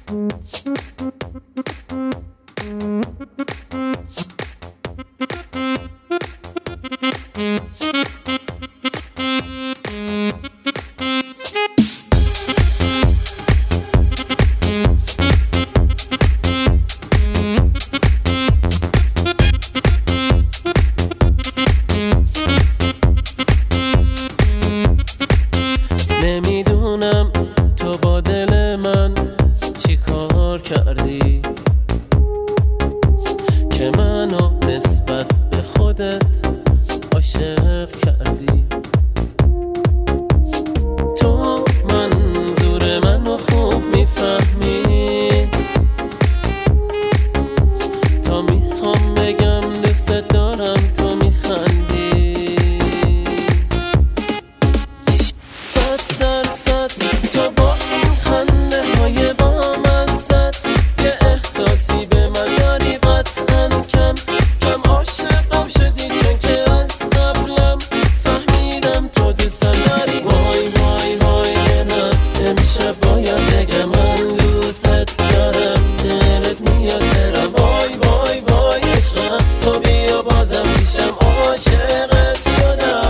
نمیدونم تو با دل من چی کار کردی که منو نسبت به خودت عاشق کردی. تو منظور منو خوب میفهمی، تا میخوام بگم دوست دارم تو میخندی. 100% تو با این خنده های بامزت یه احساسی به من داری قطعاً کم کم عاشقم شدی، چون که از قبلم فهمیدم تو دوستم داری. وای وای وای نه امشب باید بگم من دوست دارم، دلت میاد برم. وای وای وای عشقم تو بیا بازم پیشم، عاشقت شدم.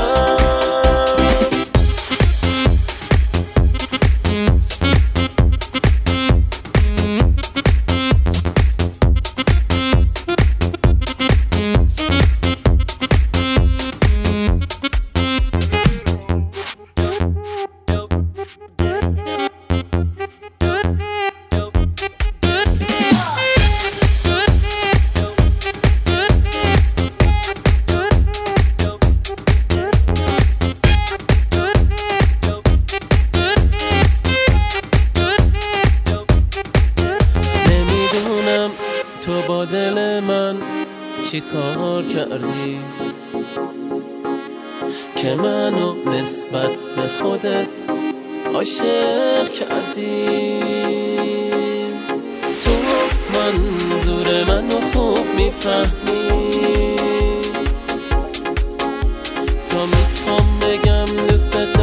تو با دل من چی کار کردی که منو نسبت به خودت عاشق کردی. تو منظور منو خوب میفهمی، تا میخوام بگم دوست